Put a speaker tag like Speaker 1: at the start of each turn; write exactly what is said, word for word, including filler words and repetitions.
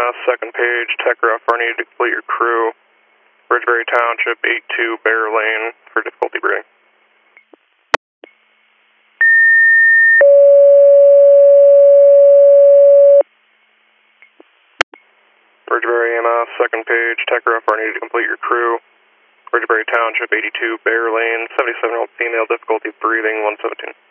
Speaker 1: S, second page, Techref, I need to complete your crew. Ridgebury Township, eight two Bear Lane for difficulty breathing. Ridgebury E M S, second page, Techref, I need to complete your crew. Ridgebury Township, eighty-two Bear Lane, seventy-seven year old female, difficulty breathing, one seventeen.